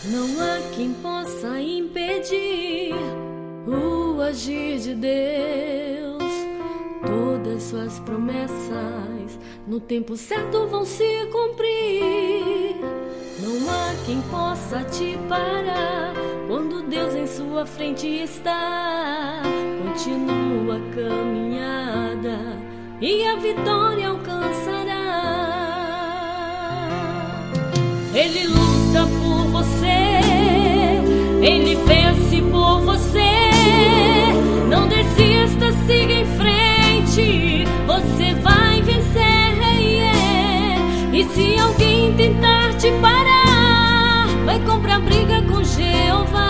Não há quem possa impedir o agir de Deus. Todas suas promessas no tempo certo vão se cumprir. Não há quem possa te parar quando Deus em sua frente está. Continua a caminhada e a vitória alcançará. Ele luta por você, Ele vence por você. Não desista, siga em frente, você vai vencer, E se alguém tentar te parar, vai comprar briga com Jeová.